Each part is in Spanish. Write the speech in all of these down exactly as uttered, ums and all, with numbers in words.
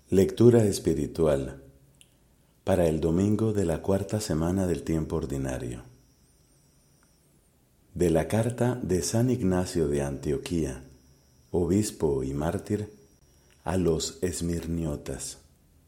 Lectura espiritual para el domingo de la cuarta semana del tiempo ordinario. De la carta de San Ignacio de Antioquía, obispo y mártir, a los esmirniotas.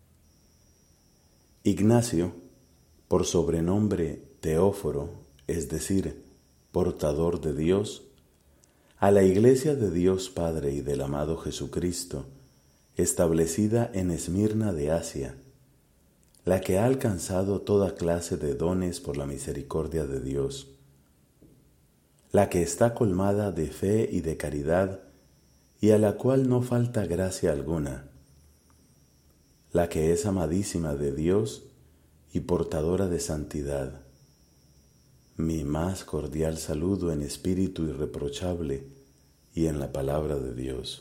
Ignacio, por sobrenombre Teóforo, es decir, portador de Dios, a la Iglesia de Dios Padre y del amado Jesucristo, establecida en Esmirna de Asia, la que ha alcanzado toda clase de dones por la misericordia de Dios, la que está colmada de fe y de caridad y a la cual no falta gracia alguna, la que es amadísima de Dios y portadora de santidad. Mi más cordial saludo en espíritu irreprochable y en la palabra de Dios.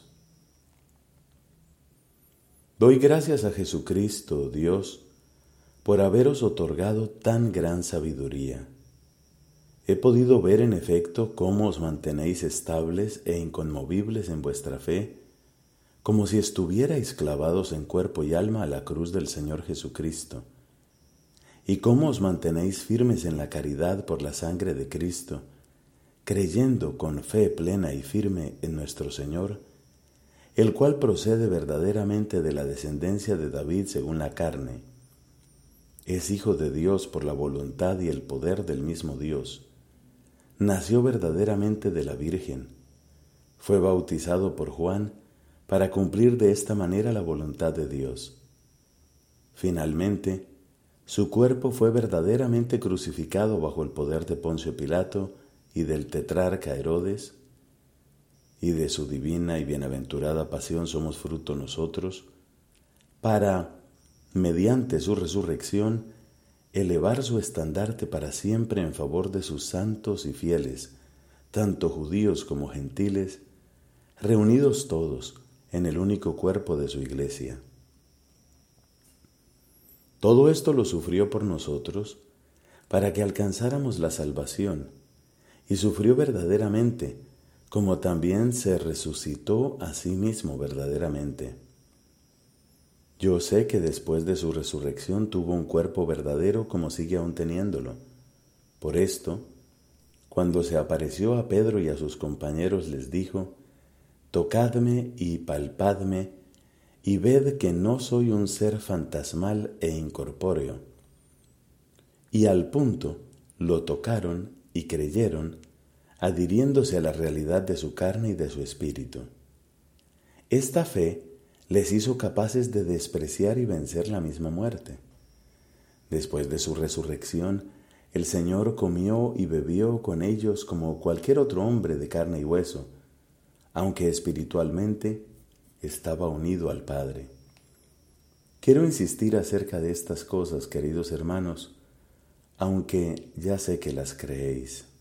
Doy gracias a Jesucristo, Dios, por haberos otorgado tan gran sabiduría. He podido ver en efecto cómo os mantenéis estables e inconmovibles en vuestra fe, como si estuvierais clavados en cuerpo y alma a la cruz del Señor Jesucristo, y cómo os mantenéis firmes en la caridad por la sangre de Cristo, creyendo con fe plena y firme en nuestro Señor, el cual procede verdaderamente de la descendencia de David según la carne. Es hijo de Dios por la voluntad y el poder del mismo Dios. Nació verdaderamente de la Virgen. Fue bautizado por Juan para cumplir de esta manera la voluntad de Dios. Finalmente, su cuerpo fue verdaderamente crucificado bajo el poder de Poncio Pilato y del tetrarca Herodes, y de su divina y bienaventurada pasión somos fruto nosotros, para, mediante su resurrección, elevar su estandarte para siempre en favor de sus santos y fieles, tanto judíos como gentiles, reunidos todos en el único cuerpo de su Iglesia. Todo esto lo sufrió por nosotros, para que alcanzáramos la salvación, y sufrió verdaderamente, como también se resucitó a sí mismo verdaderamente. Yo sé que después de su resurrección tuvo un cuerpo verdadero como sigue aún teniéndolo. Por esto, cuando se apareció a Pedro y a sus compañeros les dijo: «Tocadme y palpadme, y ved que no soy un ser fantasmal e incorpóreo». Y al punto lo tocaron y creyeron, adhiriéndose a la realidad de su carne y de su espíritu. Esta fe les hizo capaces de despreciar y vencer la misma muerte. Después de su resurrección, el Señor comió y bebió con ellos como cualquier otro hombre de carne y hueso, aunque espiritualmente estaba unido al Padre. Quiero insistir acerca de estas cosas, queridos hermanos, aunque ya sé que las creéis.